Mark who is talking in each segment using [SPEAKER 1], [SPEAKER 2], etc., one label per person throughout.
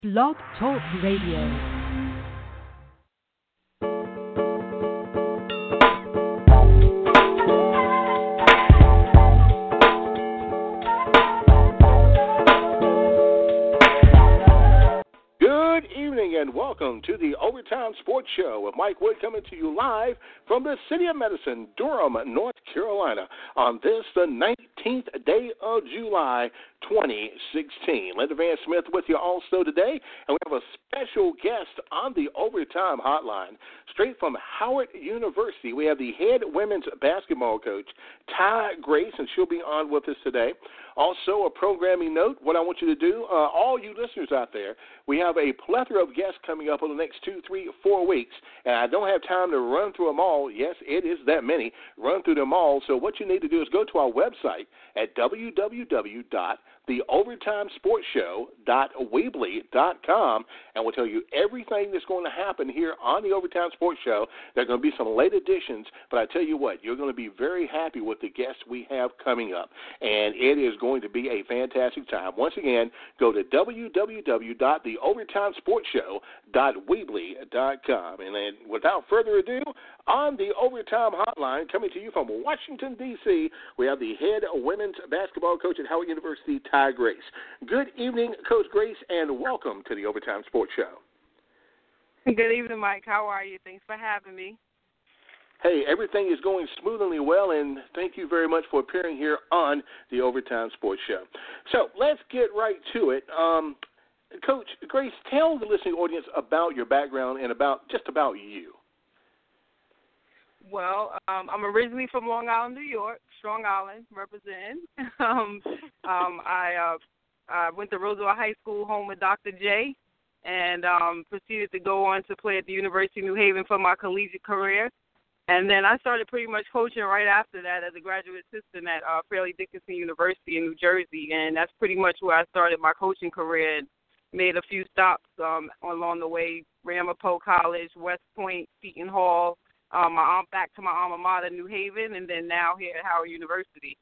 [SPEAKER 1] Blog Talk Radio.
[SPEAKER 2] Good evening and welcome to the Overtime Sports Show with Mike Wood coming to you live from the City of Medicine, Durham, North Carolina on this, the 19th day of July, 2016. Linda Van Smith with you also today, and we have a special guest on the Overtime Hotline. Straight from Howard University, we have the head women's basketball coach, Ty Grace, and she'll be on with us today. Also, a programming note, what I want you to do, all you listeners out there, we have a plethora of guests coming up over the next 2, 3, 4 weeks, and I don't have time to run through them all. Yes, it is that many. Run through them all. So what you need to do is go to our website at www.theovertimesportshow.weebly.com, and we'll tell you everything that's going to happen here on the Overtime Sports Show. There are going to be some late additions, but I tell you what, you're going to be very happy with the guests we have coming up, and it is going to be a fantastic time. Once again, go to www.theovertimesportshow.weebly.com. And then without further ado, on the Overtime Hotline, coming to you from Washington, D.C., we have the head women's basketball coach at Howard University, Ty Grace. Good evening, Coach Grace, and welcome to the Overtime Sports Show.
[SPEAKER 3] Good evening, Mike. How are you? Thanks for having me.
[SPEAKER 2] Hey, everything is going smoothly well, and thank you very much for appearing here on the Overtime Sports Show. So let's get right to it. Coach Grace, tell the listening audience about your background and about you.
[SPEAKER 3] Well, I'm originally from Long Island, New York, Strong Island, representing. I went to Roosevelt High School, home with Dr. J, and proceeded to go on to play at the University of New Haven for my collegiate career. And then I started pretty much coaching right after that as a graduate assistant at Fairleigh Dickinson University in New Jersey, and that's pretty much where I started my coaching career and made a few stops along the way, Ramapo College, West Point, Seton Hall, back to my alma mater, New Haven, and then now here at Howard University.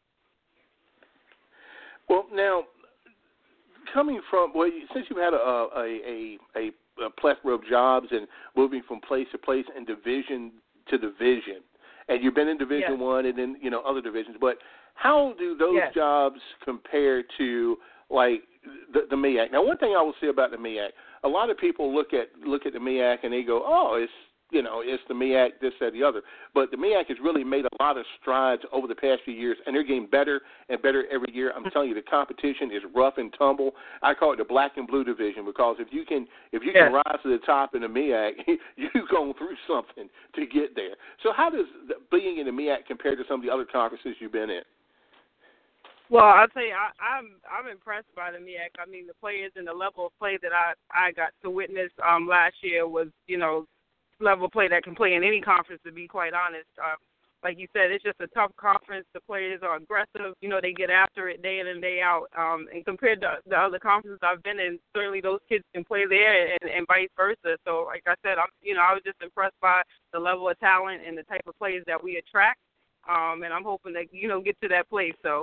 [SPEAKER 2] Well, now, coming from, since you've had a plethora of jobs and moving from place to place and division to division, and you've been in Division
[SPEAKER 3] Yes.
[SPEAKER 2] One and then other divisions, but how do those
[SPEAKER 3] Yes.
[SPEAKER 2] jobs compare to like the MEAC? Now, one thing I will say about the MEAC, a lot of people look at the MEAC and they go, oh, it's the MEAC, this, that, the other. But the MEAC has really made a lot of strides over the past few years, and they're getting better and better every year. I'm telling you, the competition is rough and tumble. I call it the black and blue division because if you can rise to the top in the MEAC, you've gone through something to get there. So how does being in the MEAC compare to some of the other conferences you've been in?
[SPEAKER 3] Well, I'll tell you, I'm impressed by the MEAC. I mean, the players and the level of play that I got to witness last year was, level of play that can play in any conference, to be quite honest. Like you said, it's just a tough conference. The players are aggressive. They get after it day in and day out. And compared to the other conferences I've been in, certainly those kids can play there and vice versa. So, like I said, I was just impressed by the level of talent and the type of players that we attract. And I'm hoping to, get to that place. So.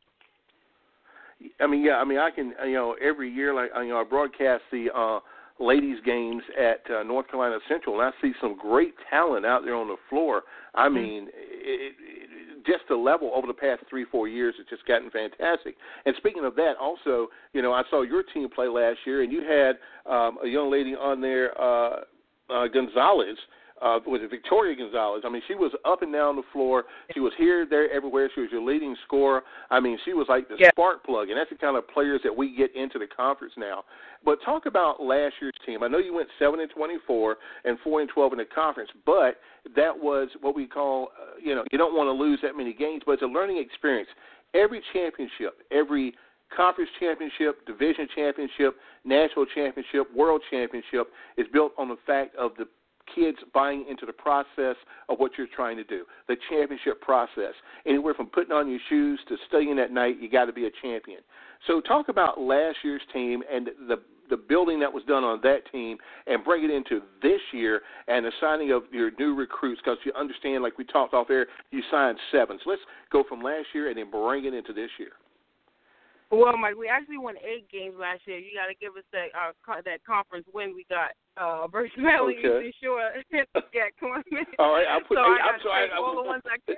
[SPEAKER 2] I can, every year, I broadcast the ladies games at North Carolina Central, and I see some great talent out there on the floor. I mean, just the level over the past 3-4 years has just gotten fantastic. And speaking of that, also, I saw your team play last year, and you had a young lady on there, Gonzalez. Was it Victoria Gonzalez? I mean, she was up and down the floor. She was here, there, everywhere. She was your leading scorer. I mean, she was like the spark plug, and that's the kind of players that we get into the conference now. But talk about last year's team. I know you went 7-24 and 4-12 in the conference, but that was what we call, you don't want to lose that many games, but it's a learning experience. Every championship, every conference championship, division championship, national championship, world championship is built on the fact of the kids buying into the process of what you're trying to do, the championship process. Anywhere from putting on your shoes to studying at night, you got to be a champion. So talk about last year's team and the building that was done on that team and bring it into this year and the signing of your new recruits because you understand, like we talked off air, you signed 7. So let's go from last year and then bring it into this year.
[SPEAKER 3] Well, Mike, we actually won 8 games last year. You got to give us that that conference win we got versus Maryland UC Shore GAC tournament.
[SPEAKER 2] All right, I'll put 8.
[SPEAKER 3] I'm sorry. All the ones I can.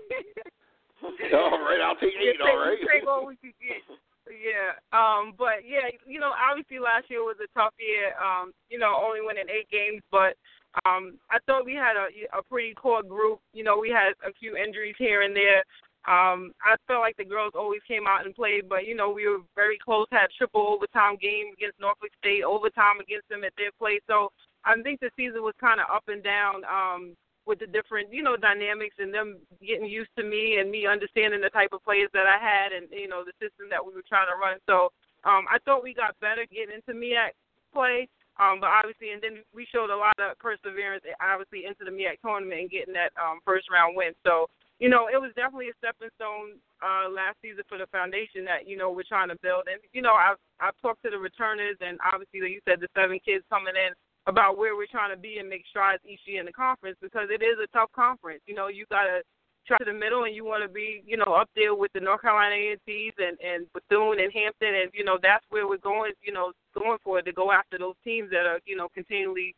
[SPEAKER 2] All right, I'll take 8. All right.
[SPEAKER 3] Take all we could get. Yeah. But yeah, obviously last year was a tough year. Only winning 8 games, but I thought we had a pretty core group. We had a few injuries here and there. I felt like the girls always came out and played, but, we were very close, had triple overtime game against Norfolk State, overtime against them at their place. So I think the season was kind of up and down with the different, dynamics and them getting used to me and me understanding the type of players that I had and, the system that we were trying to run. So I thought we got better getting into MEAC play. But obviously, and then we showed a lot of perseverance, obviously, into the MEAC tournament and getting that first-round win. So, it was definitely a stepping stone last season for the foundation that, we're trying to build. And, I've talked to the returners and, obviously, like you said, the 7 kids coming in about where we're trying to be and make strides each year in the conference because it is a tough conference. You got to try to the middle and you want to be, up there with the North Carolina A&Ts and Bethune and Hampton. And, that's where we're going, going for it, to go after those teams that are, continually,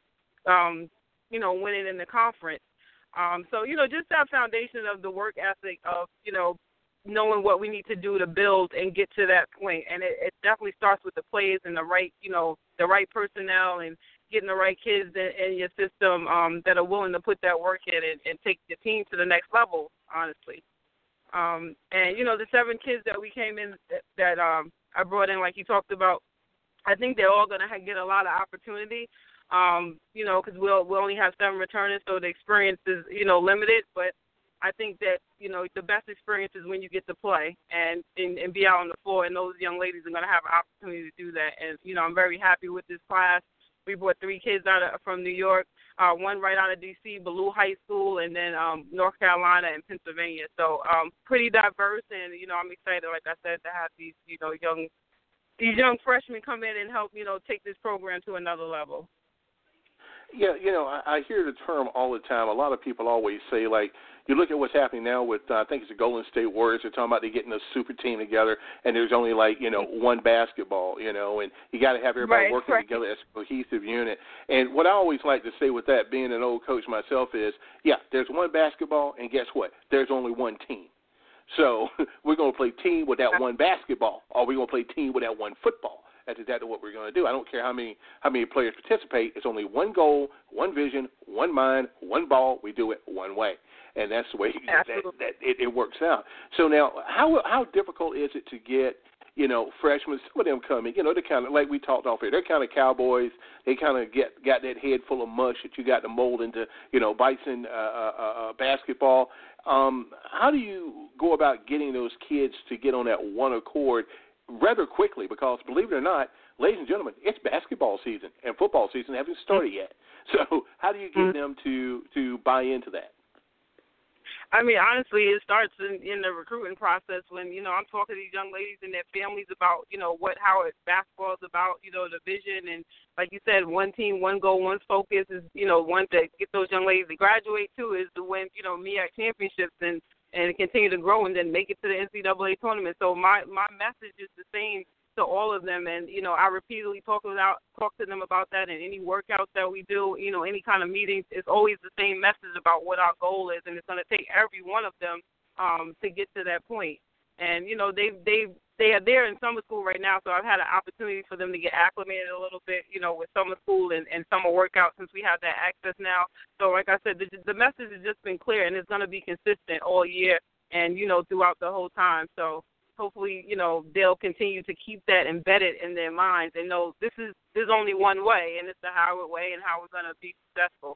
[SPEAKER 3] winning in the conference. So, just that foundation of the work ethic of, knowing what we need to do to build and get to that point. And it definitely starts with the players and the right, the right personnel and getting the right kids in your system that are willing to put that work in and take the team to the next level, honestly. And, the 7 kids that we came in that I brought in, like you talked about, I think they're all going to get a lot of opportunity. Because we'll only have 7 returners, so the experience is, limited. But I think that, the best experience is when you get to play and be out on the floor, and those young ladies are going to have an opportunity to do that. And, I'm very happy with this class. We brought 3 kids from New York, 1 right out of D.C., Ballou High School, and then North Carolina and Pennsylvania. So pretty diverse, and, I'm excited, like I said, to have these, these young freshmen come in and help, take this program to another level.
[SPEAKER 2] Yeah, I hear the term all the time. A lot of people always say, like, you look at what's happening now with, I think it's the Golden State Warriors. They're talking about they're getting a super team together, and there's only, like, 1 basketball, and you got to have everybody working together as a cohesive unit. And what I always like to say with that, being an old coach myself, is, yeah, there's 1 basketball, and guess what? There's only 1 team. So we're going to play team with that 1 basketball, or we're going to play team with that 1 football. That's exactly what we're going to do. I don't care how many players participate. It's only 1 goal, 1 vision, 1 mind, 1 ball. We do it 1 way, and that's the way that it works out. So now, how difficult is it to get freshmen? Some of them coming, they're kind of like we talked off here. They're kind of cowboys. They kind of got that head full of mush that you got to mold into Bison basketball. How do you go about getting those kids to get on that one accord rather quickly? Because believe it or not, ladies and gentlemen, it's basketball season and football season haven't started yet. So how do you get them to buy into that?
[SPEAKER 3] I mean, honestly, it starts in the recruiting process when, I'm talking to these young ladies and their families about, how basketball is about, the vision. And like you said, 1 team, 1 goal, 1 focus is, one to get those young ladies to graduate to is to win, MEAC championships and continue to grow and then make it to the NCAA tournament. So my message is the same to all of them. And, I repeatedly talk to them about that in any workouts that we do, any kind of meetings. It's always the same message about what our goal is, and it's going to take every one of them to get to that point. And, they're in summer school right now, so I've had an opportunity for them to get acclimated a little bit, with summer school and summer workouts since we have that access now. So like I said, the message has just been clear, and it's going to be consistent all year and, throughout the whole time. So hopefully, they'll continue to keep that embedded in their minds and know there's only one way, and it's the Howard way and how we're going to be successful.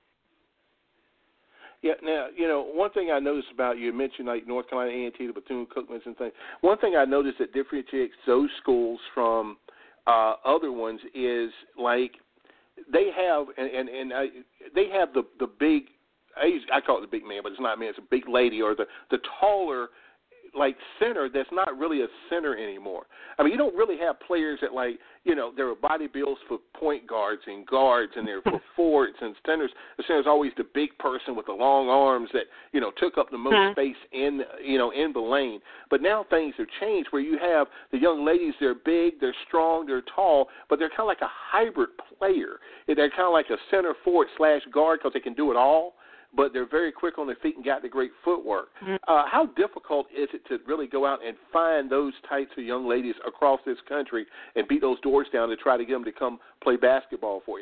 [SPEAKER 2] Yeah, now, one thing I noticed about you mentioned like North Carolina A&T, the Bethune-Cookmans and things. One thing I noticed that differentiates those schools from other ones is like they have they have the big, I call it the big man, but it's not man, it's a big lady or the taller like center that's not really a center anymore. I mean, you don't really have players that there are body builds for point guards, and they're for forwards and centers. The center's always the big person with the long arms that took up the most space in the lane. But now things have changed where you have the young ladies. They're big, they're strong, they're tall, but they're kind of like a hybrid player. They're kind of like a center forward / guard because they can do it all. But they're very quick on their feet and got the great footwork. How difficult is it to really go out and find those types of young ladies across this country and beat those doors down to try to get them to come play basketball for you?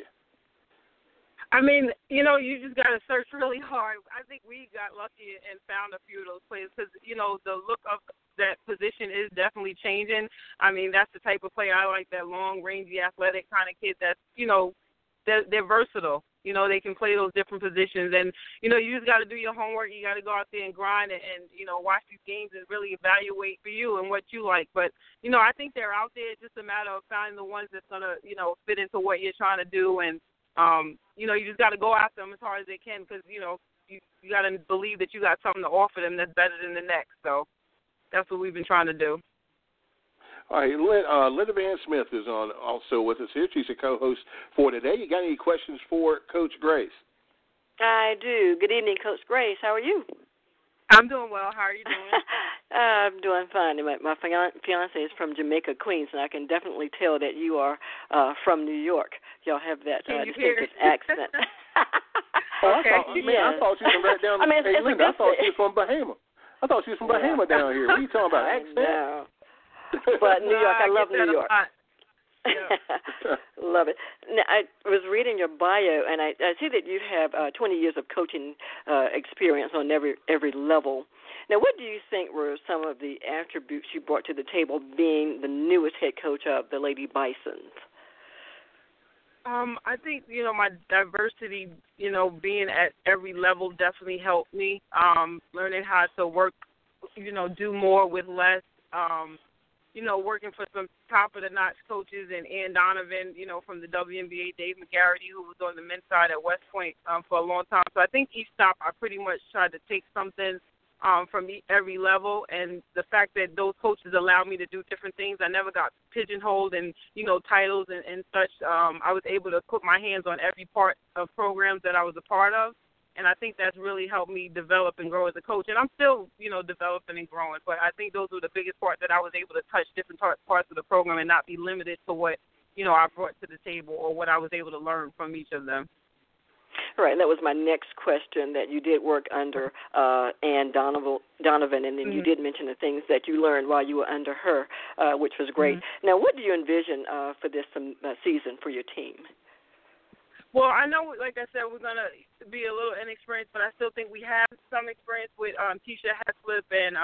[SPEAKER 3] I mean, you just got to search really hard. I think we got lucky and found a few of those players because, the look of that position is definitely changing. I mean, that's the type of player I like, that long, rangy, athletic kind of kid that's, they're versatile. They can play those different positions. And, you just got to do your homework. You got to go out there and grind and watch these games and really evaluate for you and what you like. But, I think they're out there. It's just a matter of finding the ones that's going to, fit into what you're trying to do. And, you just got to go after them as hard as they can because, you got to believe that you got something to offer them that's better than the next. So that's what we've been trying to do.
[SPEAKER 2] All right, Linda Van Smith is on also with us here. She's a co-host for today. You got any questions for Coach Grace?
[SPEAKER 4] I do. Good evening, Coach Grace. How are you?
[SPEAKER 3] I'm doing well. How are you doing?
[SPEAKER 4] I'm doing fine. My fiance is from Jamaica, Queens, and I can definitely tell that you are from New York. Y'all have that distinctive accent.
[SPEAKER 3] Okay.
[SPEAKER 2] I thought she was from right down. Linda, I thought she was from Bahama. I thought she was from Bahama down here. What are you talking about? Accent?
[SPEAKER 4] No. But New York, I love New York.
[SPEAKER 3] Yeah.
[SPEAKER 4] Love it. Now, I was reading your bio, and I see that you have 20 years of coaching experience on every level. Now, what do you think were some of the attributes you brought to the table being the newest head coach of the Lady Bisons?
[SPEAKER 3] I think, my diversity, being at every level definitely helped me. Learning how to work, do more with less. Working for some top-of-the-notch coaches and Ann Donovan, from the WNBA, Dave McGarity, who was on the men's side at West Point for a long time. So I think each stop I pretty much tried to take something from every level. And the fact that those coaches allowed me to do different things, I never got pigeonholed in, titles and such. I was able to put my hands on every part of programs that I was a part of. And I think that's really helped me develop and grow as a coach. And I'm still, developing and growing. But I think those were the biggest part, that I was able to touch different parts of the program and not be limited to what, I brought to the table or what I was able to learn from each of them.
[SPEAKER 4] Right, and that was my next question, that you did work under Ann Donovan, and then you did mention the things that you learned while you were under her, which was great. Now, what do you envision for this season for your team?
[SPEAKER 3] Well, I know, like I said, we're going to be a little inexperienced, but I still think we have some experience with Keisha Heslip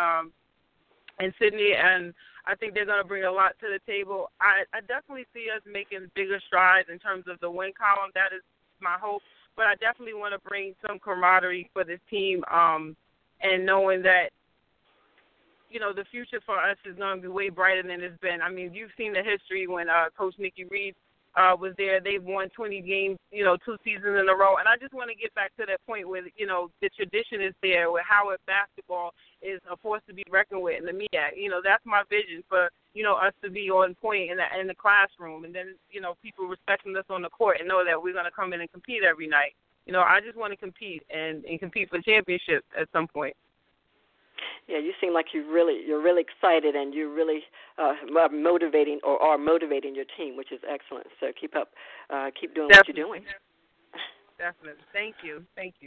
[SPEAKER 3] and Sydney, and I think they're going to bring a lot to the table. I definitely see us making bigger strides in terms of the win column. That is my hope. But I definitely want to bring some camaraderie for this team, and knowing that, the future for us is going to be way brighter than it's been. I mean, you've seen the history when Coach Nikki Reed was there. They've won 20 games, 2 seasons in a row. And I just want to get back to that point where, the tradition is there, where Howard basketball is a force to be reckoned with in the MEAC. That's my vision for, us to be on point in the classroom. And then, people respecting us on the court and know that we're going to come in and compete every night. I just want to compete and compete for championships at some point.
[SPEAKER 4] Yeah, you seem like you're really excited, and you're really motivating your team, which is excellent. So keep doing what you're doing.
[SPEAKER 3] Definitely. Thank you.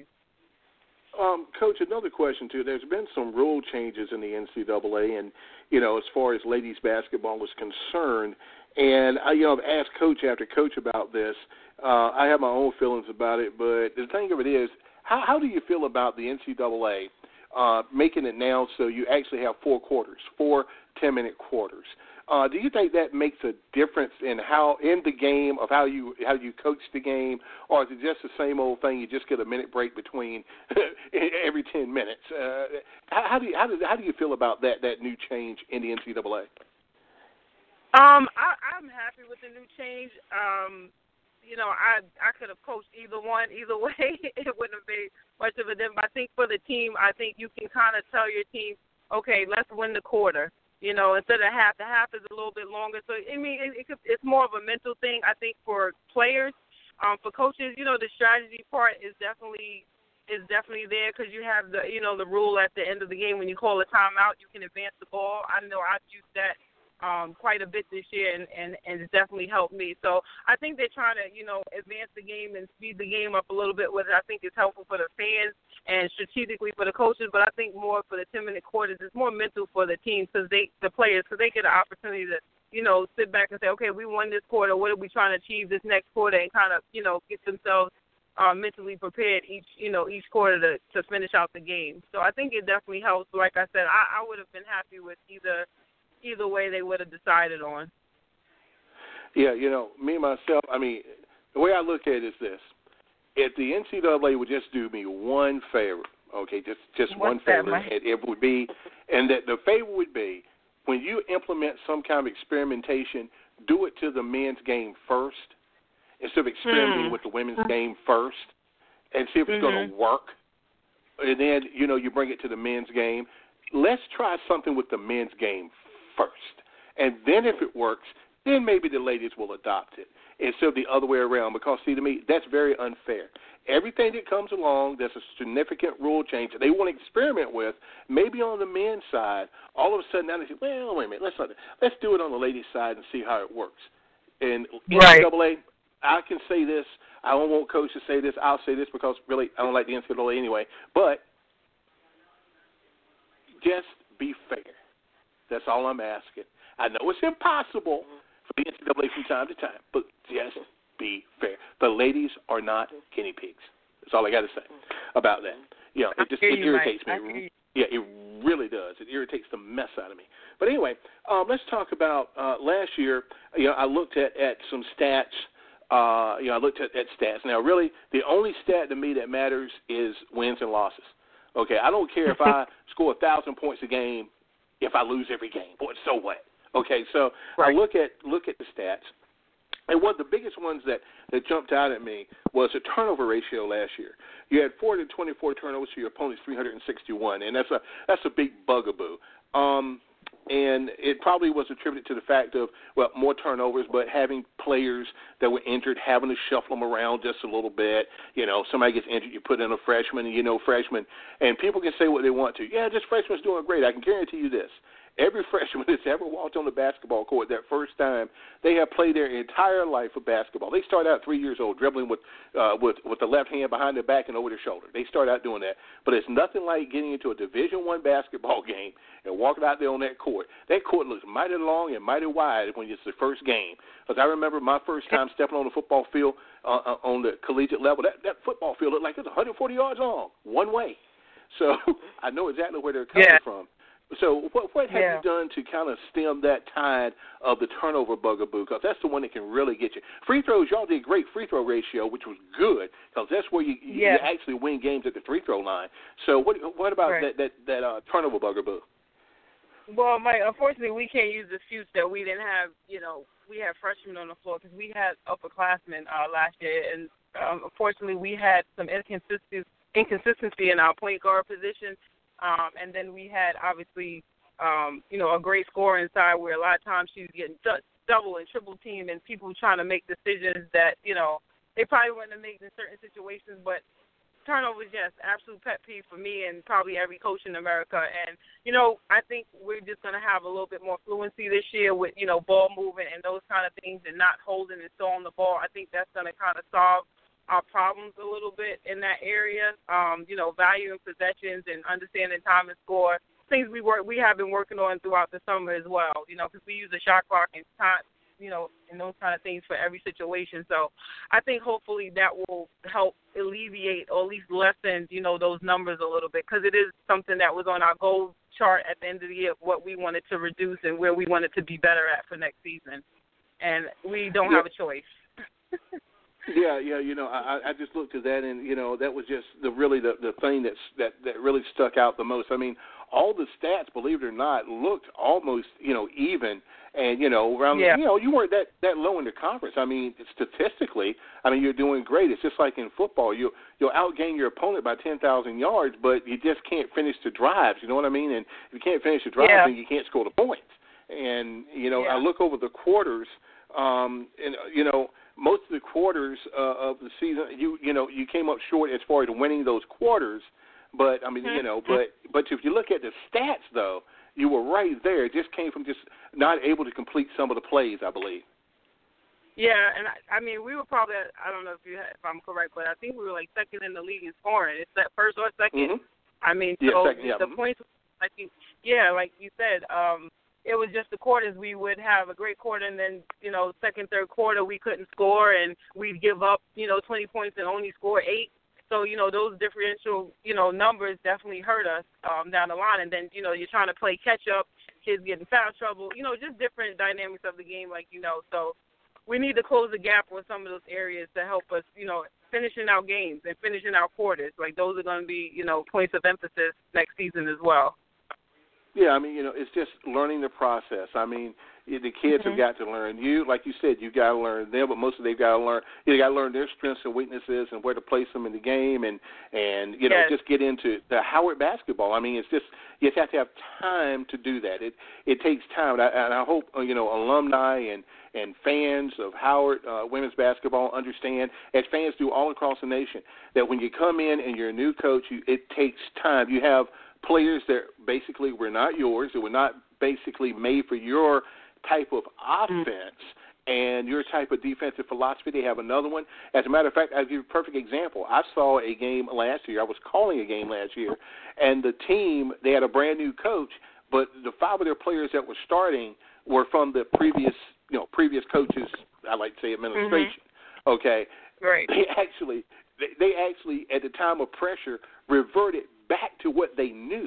[SPEAKER 2] Coach, another question too. There's been some rule changes in the NCAA, and as far as ladies basketball is concerned, and I've asked coach after coach about this. I have my own feelings about it, but the thing of it is, how do you feel about the NCAA making it now so you actually have 4 quarters, 4 10-minute quarters? Do you think that makes a difference in the game of how you coach the game, or is it just the same old thing? You just get a minute break between every 10 minutes. How do you feel about that new change in the NCAA?
[SPEAKER 3] I'm happy with the new change. I could have coached either way. It wouldn't have made much of a difference. I think for the team, you can kind of tell your team, okay, let's win the quarter. Instead of half, the half is a little bit longer. So, I mean, it's more of a mental thing, I think, for players. For coaches, the strategy part is definitely there because you have the rule at the end of the game when you call a timeout, you can advance the ball. I know I've used that quite a bit this year, and it's definitely helped me. So I think they're trying to, advance the game and speed the game up a little bit, which I think is helpful for the fans and strategically for the coaches. But I think more for the 10-minute quarters, it's more mental for the teams the players, because they get an opportunity to, sit back and say, okay, we won this quarter. What are we trying to achieve this next quarter, and kind of, get themselves mentally prepared each quarter to finish out the game. So I think it definitely helps. Like I said, I would have been happy with either way they would have decided on.
[SPEAKER 2] Yeah, me myself, I mean, the way I look at it is this. If the NCAA would just do me one favor, okay, just one favor, and it would be, and that the favor would be, when you implement some kind of experimentation, do it to the men's game first, instead of experimenting with the women's game first, and see if it's going to work. And then, you bring it to the men's game. Let's try something with the men's game first. And then if it works, then maybe the ladies will adopt it instead of the other way around. Because, see, to me, that's very unfair. Everything that comes along that's a significant rule change that they want to experiment with, maybe on the men's side, all of a sudden now they say, well, wait a minute, let's do it on the ladies' side and see how it works. And NCAA, I can say this. I don't want Coach to say this. I'll say this because, really, I don't like the NCAA anyway. But just be fair. That's all I'm asking. I know it's impossible for the NCAA from time to time, but just be fair. The ladies are not guinea pigs. That's all I got to say about that. It irritates me. Yeah, it really does. It irritates the mess out of me. But anyway, let's talk about last year. I looked at some stats. I looked at stats. Now, really, the only stat to me that matters is wins and losses. Okay, I don't care if I score 1,000 points a game if I lose every game. Boy, so what? Okay, so I look at the stats, and one of the biggest ones that jumped out at me was the turnover ratio last year. You had 424 turnovers to your opponent's 361, and that's a big bugaboo. And it probably was attributed to the fact of, well, more turnovers, but having players that were injured, having to shuffle them around just a little bit. Somebody gets injured, you put in a freshman, and freshman, and people can say what they want to. Yeah, this freshman's doing great. I can guarantee you this. Every freshman that's ever walked on the basketball court that first time, they have played their entire life of basketball. They start out 3 years old dribbling with the left hand behind their back and over their shoulder. They start out doing that. But it's nothing like getting into a Division I basketball game and walking out there on that court. That court looks mighty long and mighty wide when it's the first game. Because I remember my first time stepping on the football field on the collegiate level, that football field looked like it was 140 yards long, one way. So I know exactly where they're coming from. So what have you done to kind of stem that tide of the turnover bugaboo? Because that's the one that can really get you. Free throws, y'all did great free throw ratio, which was good because that's where you actually win games at the free throw line. So what about that turnover bugaboo?
[SPEAKER 3] Well, Mike, unfortunately, we can't use the excuse that we didn't have, we had freshmen on the floor because we had upperclassmen last year, and unfortunately, we had some inconsistency in our point guard position. And then we had, obviously, a great scorer inside where a lot of times she's getting double and triple teamed and people trying to make decisions that, they probably wouldn't have made in certain situations. But turnovers, yes, absolute pet peeve for me and probably every coach in America. And, I think we're just going to have a little bit more fluency this year with, ball movement and those kind of things and not holding and throwing the ball. I think that's going to kind of solve our problems a little bit in that area, valuing possessions and understanding time and score, things we have been working on throughout the summer as well, because we use a shot clock and time, and those kind of things for every situation. So I think hopefully that will help alleviate or at least lessen, those numbers a little bit, because it is something that was on our goal chart at the end of the year, what we wanted to reduce and where we wanted to be better at for next season. And we don't have a choice.
[SPEAKER 2] Yeah, I just looked at that, and that was just the thing that really stuck out the most. I mean, all the stats, believe it or not, looked almost, even. And, around, you weren't that low in the conference. I mean, statistically, you're doing great. It's just like in football. You'll outgain your opponent by 10,000 yards, but you just can't finish the drives. You know what I mean? And if you can't finish the drives, then you can't score the points. And, I look over the quarters, and, most of the quarters of the season, you came up short as far as winning those quarters. But, but if you look at the stats, though, you were right there. It just came from just not able to complete some of the plays, I believe.
[SPEAKER 3] Yeah, and we were probably, I don't know if I'm correct, but I think we were like second in the league in scoring. It's that first or second.
[SPEAKER 2] Mm-hmm.
[SPEAKER 3] The points, I think, like you said, it was just the quarters. We would have a great quarter, and then, second, third quarter, we couldn't score, and we'd give up, 20 points and only score 8. So, those differential, numbers definitely hurt us down the line. And then, you're trying to play catch-up, kids getting foul trouble, just different dynamics of the game, So we need to close the gap on some of those areas to help us, finishing our games and finishing our quarters. Like, those are going to be, points of emphasis next season as well.
[SPEAKER 2] Yeah, it's just learning the process. The kids have got to learn. Like you said, you got to learn them, but most of they've got to learn. You got to learn their strengths and weaknesses and where to place them in the game, and just get into the Howard basketball. It's just you have to have time to do that. It takes time, and I hope alumni and fans of Howard women's basketball understand, as fans do all across the nation, that when you come in and you're a new coach, it takes time. You have players that basically were not yours, that were not basically made for your type of offense and your type of defensive philosophy. They have another one. As a matter of fact, I'll give you a perfect example. I saw a game last year. I was calling a game last year, and the team, they had a brand new coach, but the 5 of their players that were starting were from the previous coaches, I like to say administration. Okay.
[SPEAKER 3] Right.
[SPEAKER 2] They actually, at the time of pressure, reverted back to what they knew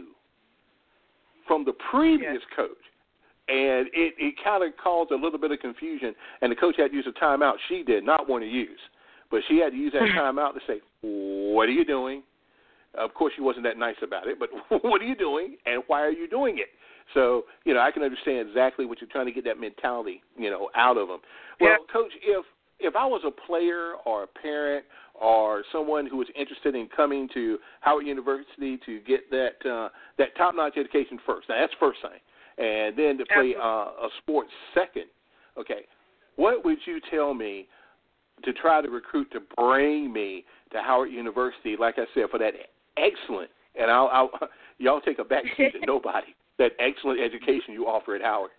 [SPEAKER 2] from the previous coach. And it kind of caused a little bit of confusion, and the coach had to use a timeout. She did not want to use, but she had to use that timeout to say, what are you doing? Of course, she wasn't that nice about it, but what are you doing, and why are you doing it? So, I can understand exactly what you're trying to get that mentality, out of them. Well, Coach, if I was a player or a parent or someone who was interested in coming to Howard University to get that top-notch education first, now that's first thing, and then to play a sport second, okay, what would you tell me to try to recruit to bring me to Howard University, like I said, for that excellent, and y'all take a back seat to nobody, that excellent education you offer at Howard?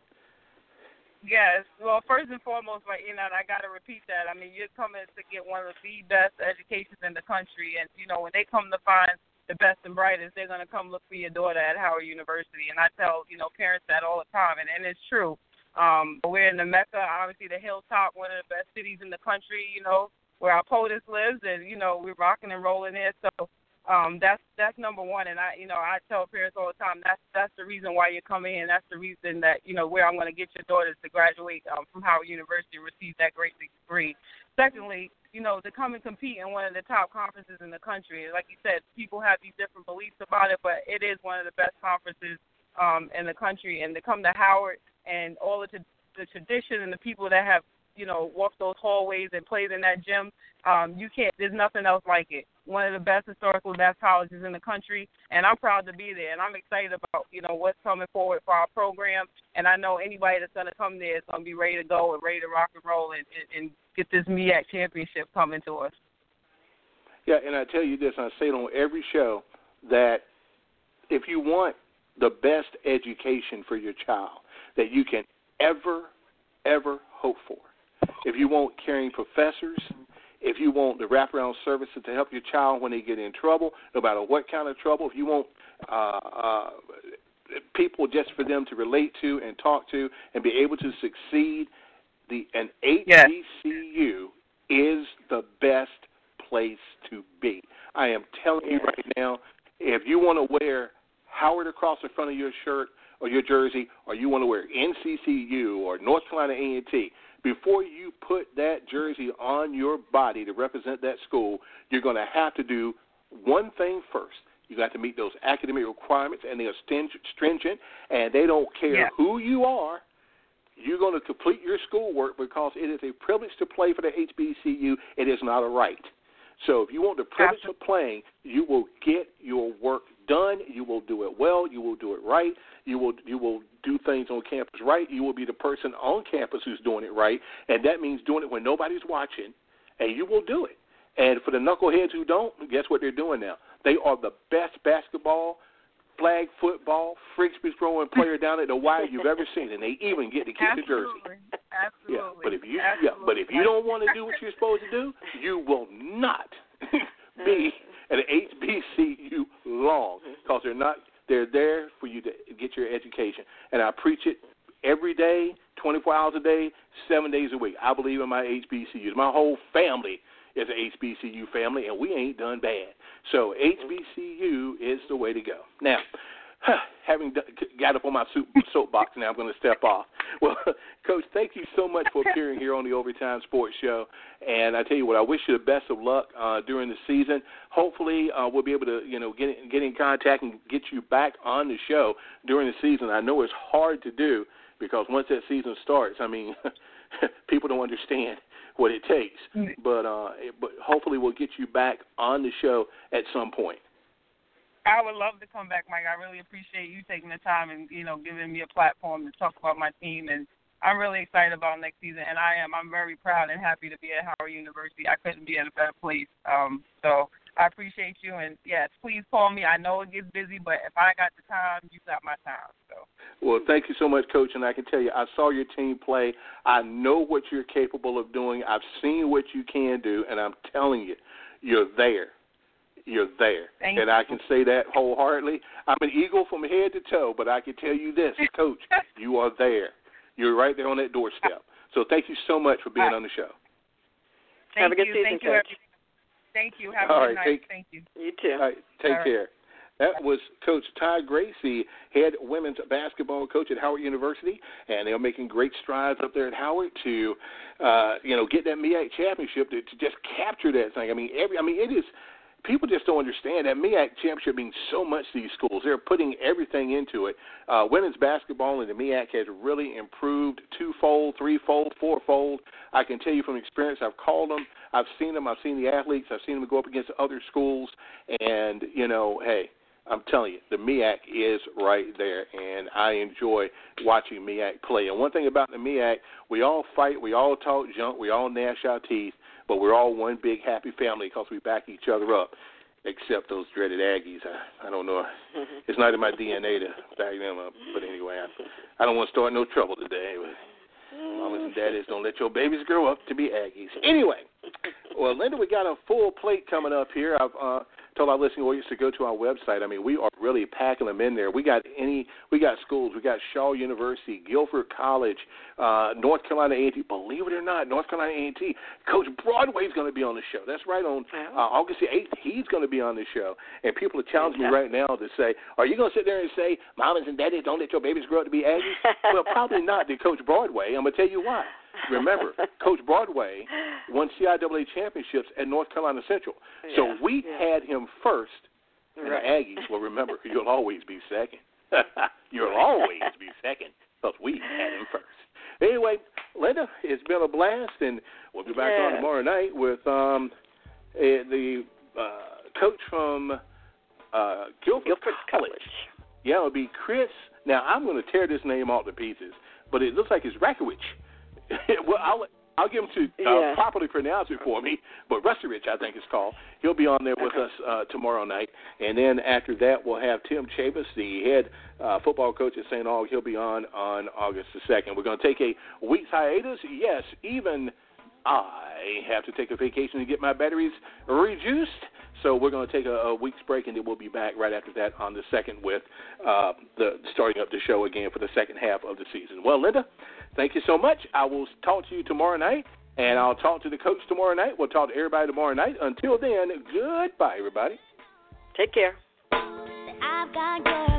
[SPEAKER 3] Yes. Well, first and foremost, I got to repeat that. You're coming to get one of the best educations in the country. And, when they come to find the best and brightest, they're going to come look for your daughter at Howard University. And I tell, parents that all the time, and it's true. We're in the Mecca, obviously the Hilltop, one of the best cities in the country, where our POTUS lives. And, we're rocking and rolling there. So that's number one, and I tell parents all the time that's the reason why you're coming in. That's the reason that where I'm going to get your daughters to graduate from Howard University and receive that great degree. Secondly, to come and compete in one of the top conferences in the country. Like you said, people have these different beliefs about it, but it is one of the best conferences in the country. And to come to Howard and all the tradition and the people that have walked those hallways and played in that gym, there's nothing else like it. One of the best historical best colleges in the country, and I'm proud to be there. And I'm excited about, what's coming forward for our program. And I know anybody that's going to come there is going to be ready to go and ready to rock and roll and get this MEAC championship coming to us.
[SPEAKER 2] Yeah, and I tell you this, and I say it on every show, that if you want the best education for your child that you can ever hope for, if you want caring professors, if you want the wraparound services to help your child when they get in trouble, no matter what kind of trouble, if you want people just for them to relate to and talk to and be able to succeed, an HBCU is the best place to be. I am telling you right now, if you want to wear Howard across the front of your shirt or your jersey, or you want to wear NCCU or North Carolina A&T, before you put that jersey on your body to represent that school, you're going to have to do one thing first. You got to meet those academic requirements, and they are stringent, and they don't care who you are. You're going to complete your schoolwork because it is a privilege to play for the HBCU. It is not a right. So if you want the privilege of playing, you will get your work done. You will do it well. You will do it right. You will do things on campus right. You will be the person on campus who's doing it right, and that means doing it when nobody's watching, and you will do it. And for the knuckleheads who don't, guess what they're doing now? They are the best basketball, flag football, frisbee throwing player down at the Y you've ever seen, and they even get to keep the jersey.
[SPEAKER 3] Absolutely.
[SPEAKER 2] Yeah, but if you don't want to do what you're supposed to do, you will not be at an HBCU long, because they're there for you to get your education. And I preach it every day, 24 hours a day, 7 days a week. I believe in my HBCUs. My whole family is an HBCU family, and we ain't done bad. So HBCU is the way to go. Now, having got up on my soapbox, now I'm going to step off. Well, Coach, thank you so much for appearing here on the Overtime Sports Show. And I tell you what, I wish you the best of luck during the season. Hopefully, we'll be able to, get in contact and get you back on the show during the season. I know it's hard to do because once that season starts, I mean, people don't understand what it takes. But hopefully we'll get you back on the show at some point.
[SPEAKER 3] I would love to come back, Mike. I really appreciate you taking the time and, giving me a platform to talk about my team. And I'm really excited about next season, and I'm very proud and happy to be at Howard University. I couldn't be in a better place. So I appreciate you. And, yes, please call me. I know it gets busy, but if I got the time, you got my time. So.
[SPEAKER 2] Well, thank you so much, Coach. And I can tell you, I saw your team play. I know what you're capable of doing. I've seen what you can do, and I'm telling you, you're there. You're there. And I can say that wholeheartedly. I'm an Eagle from head to toe, but I can tell you this, Coach, you are there. You're right there on that doorstep. So thank you so much for being on the show.
[SPEAKER 4] Have a good season, Coach.
[SPEAKER 3] Thank you. Have a good night. Thank you.
[SPEAKER 4] You too.
[SPEAKER 2] All right, take care. That was Coach Ty Gracie, head women's basketball coach at Howard University, and they're making great strides up there at Howard to, get that MEAC championship to just capture that thing. It is. People just don't understand that MEAC championship means so much to these schools. They're putting everything into it. Women's basketball in the MEAC has really improved twofold, threefold, fourfold. I can tell you from experience, I've called them, I've seen them, I've seen the athletes, I've seen them go up against other schools, and, hey, I'm telling you, the MEAC is right there, and I enjoy watching MEAC play. And one thing about the MEAC, we all fight, we all talk junk, we all gnash our teeth, but we're all one big happy family because we back each other up, except those dreaded Aggies. I don't know. It's not in my DNA to back them up. But anyway, I don't want to start no trouble today. But mamas and daddies, don't let your babies grow up to be Aggies. Anyway, well, Linda, we got a full plate coming up here. I've told our listening audience to go to our website. We are really packing them in there. We got schools. We got Shaw University, Guilford College, North Carolina A&T. Believe it or not, North Carolina A&T. Coach Broadway's going to be on the show. That's right, on August the 8th. He's going to be on the show. And people are challenging me right now to say, are you going to sit there and say, mamas and daddies, don't let your babies grow up to be Aggies? Well, probably not to Coach Broadway. I'm going to tell you why. Remember, Coach Broadway won CIAA championships at North Carolina Central. So we had him first, and the Aggies will remember, you'll always be second. You'll always be second because we had him first. Anyway, Linda, it's been a blast, and we'll be back on tomorrow night with the coach from Guilford College. Yeah, it'll be Chris. Now, I'm going to tear this name all to pieces, but it looks like it's Rakowicz. Well, I'll give him to properly pronounce it for me, but Russerich, I think it's called. He'll be on there with us tomorrow night. And then after that, we'll have Tim Chavis, the head football coach at St. Aug. He'll be on August the 2nd. We're going to take a week's hiatus. Yes, even I have to take a vacation to get my batteries rejuiced. So we're going to take a week's break, and then we'll be back right after that on the 2nd with the starting up the show again for the second half of the season. Well, Linda, thank you so much. I will talk to you tomorrow night, and I'll talk to the coach tomorrow night. We'll talk to everybody tomorrow night. Until then, goodbye, everybody.
[SPEAKER 4] Take care.
[SPEAKER 5] I've got girls.